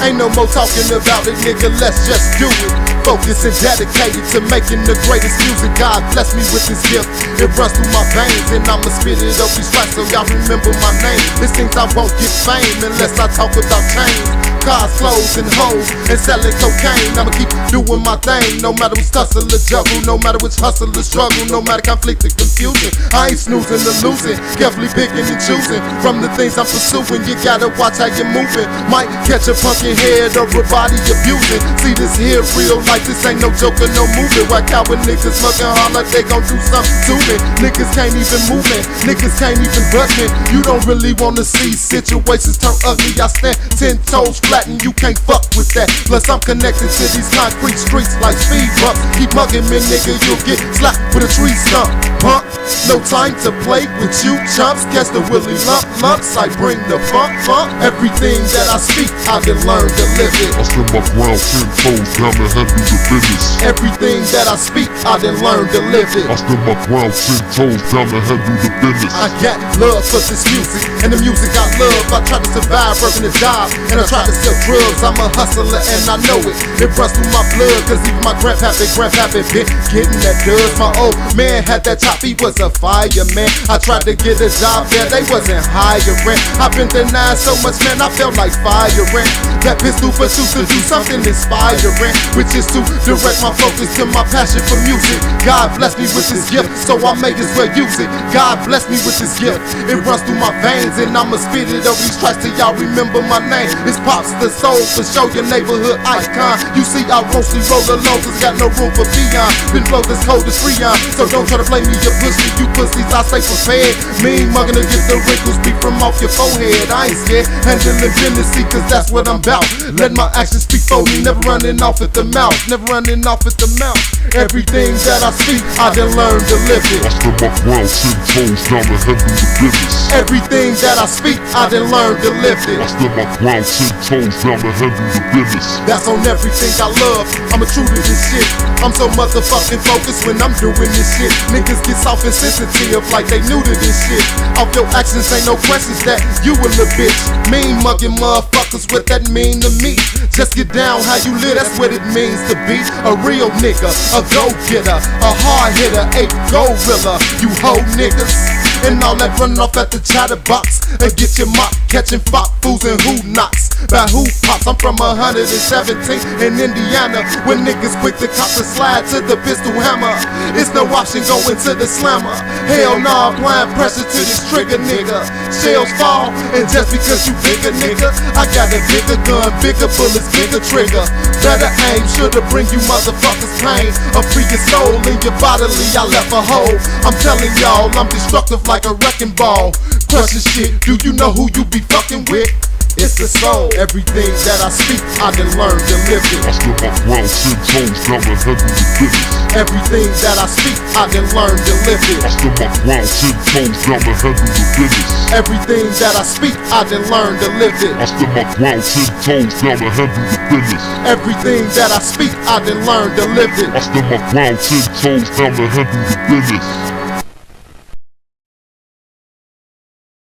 Ain't no more talking about it, nigga, let's just do it. Focused and dedicated to making the greatest music. God bless me with this gift. It runs through my veins, and I'ma spit it up these tracks so y'all remember my name. This things I won't get fame unless I talk about change. Cars, clothes, and hoes, and selling cocaine. I'ma keep doing my thing, no matter what's tussle or juggle, no matter which hustle or struggle, no matter conflict or confusion. I ain't snoozing or losing, carefully picking and choosing from the things I'm pursuing. You gotta watch how you're moving. Might catch a pumpkin head or a body abusing. See this here real life, this ain't no joke or no movie. Why coward niggas mugging holler, they gon' do something to me. Niggas can't even move me, niggas can't even butt me. You don't really wanna see situations turn ugly. I stand 10 toes flat and you can't fuck with that. Plus I'm connected to these concrete streets like speed bumps. Keep mugging me, nigga, you'll get slapped with a tree stump. Punk, no time to play with you chumps. Catch the willy lumps, I bring the funk. Everything that I speak, I can learn to live it. I stand my ground 10 toes down and handle the business. Everything that I speak, I done learned to live it. I stand my ground 10 toes down and handle the business. I got love for this music, and the music I love. I try to survive working a job, and I try to sell drugs. I'm a hustler and I know it. It runs through my blood, cause even my grandpappy been getting that dust. My old man had that chop, he was a fireman. I tried to get a job there, they wasn't hiring. I've been denied so much, man, I felt like firing. That pistol pursuit to do something inspiring, which is to direct my focus to my passion for music. God bless me with this gift, so I may as well use it. God bless me with this gift, it runs through my veins, and I'ma spit it over these tracks till y'all remember my name. It's Pops the Soul, for show your neighborhood icon. You see I mostly roll alone, cause got no room for beyond. Been blown as cold as Freon, so don't try to play me, you pussy. You pussies, I stay prepared. Mean mugging to get the wrinkles beat from off your forehead. I ain't scared, handling business, cause that's what I'm about. Let my actions speak for me, never running off at the mouth. Never running off at the mouth. Everything that I speak, I done learned to live it. I stand my ground 10 toes down and handle the business. Everything that I speak, I done learned to live it. I stand my ground 10 toes down and handle the business. That's on everything I love, I'm a true to this shit. I'm so motherfucking focused when I'm doing this shit. Niggas get soft and sensitive like they new to this shit. Off your actions ain't no questions that you a little bitch. Mean mugging motherfuckers, what that mean to me? Just get down how you live, that's what it means to be a real nigga, a go-getter, a hard hitter, a gorilla. You hoe niggas and all that running off at the chatterbox and get your mop catching fop fools and who knocks by who pops. I'm from 117 in Indiana, when niggas quick to cop the slide to the pistol hammer. It's no option going to the slammer. Hell nah, applying pressure to this trigger, nigga. Shells fall, and just because you bigger, nigga, I got a bigger gun, bigger bullets, bigger trigger. Better aim, shoulda bring you motherfuckers pain. A free your soul in your bodily, I left a hole. I'm telling y'all, I'm destructive like a wrecking ball. Crushing shit, do you know who you be fucking with? It's the soul. Everything that I speak, I done learned to live it. I stand my ground 10 toes down and handle the business. Everything that I speak, I done learned to live it. I stand my ground 10 toes down and handle the business. Everything that I speak, I done learned to live it. I stand my ground 10 toes down and handle the business. Everything that I speak, I done learned to live it. I stand my ground 10 toes down and handle the business.